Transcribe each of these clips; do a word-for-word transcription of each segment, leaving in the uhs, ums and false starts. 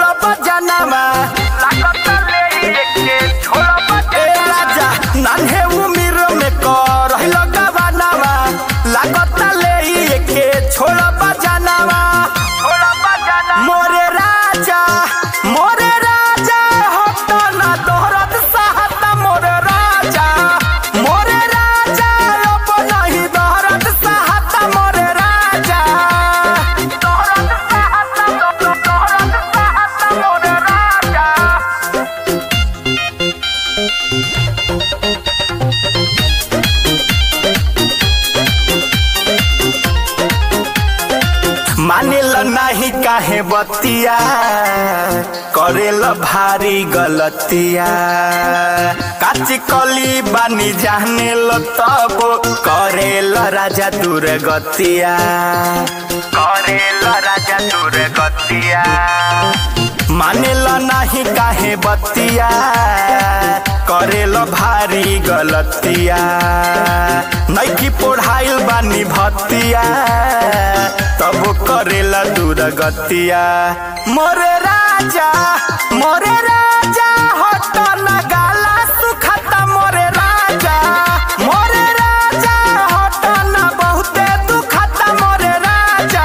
छोड़ा बजानावा लागत ले के छोड़ा बजानावा राजा नान्हे उमिर में कर लगावानावा लागत ले के छोड़ा बजानावा छोड़ा बजाना मोरे राजा मोरे राजा हट ना दोहरत सहता मोरे राजा मोरे राजा अब नहीं दोहरत सहता मोरे राजा दोहरत सहता दोहरत सहता मोरे राजा मानेल नहीं काहे बतिया करेल भारी गलतिया काची कली बानी जाने लो तब करेल राजा दूर गतिया करेल राजा दूर गतिया मानेल नहीं काहे बतिया करेल भारी गलतिया नैकी पढ़ाइल बानी भतिया तब करेला दूर गतिया मोरे राजा मोरे राजा हट ना गाला सुखता मोरे राजा मोरे राजा हट ना बहुते दुखता मोरे राजा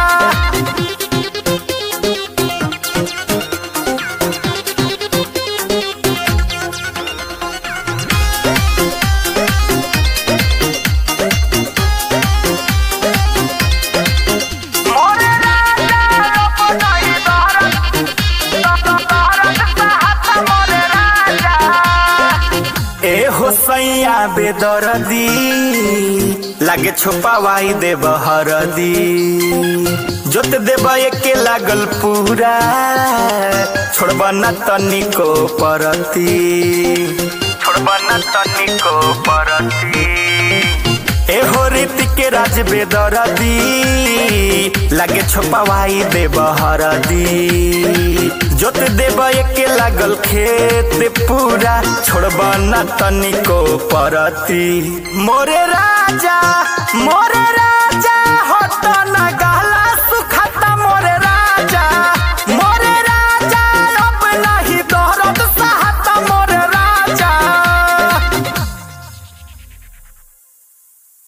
सैया बेदरदी लागे छुपावाई देव हरदी जोत देव एके लागल पूरा छोड़बा न तनिको परती छोड़बा न तनिको परती एहो रीति के राज बेदरदी लागे छुपावाई देव हरदी जोत देव एके लागल खेत पूरा छोड़बा न तनिको परती मोरे राजा मोरे राजा हट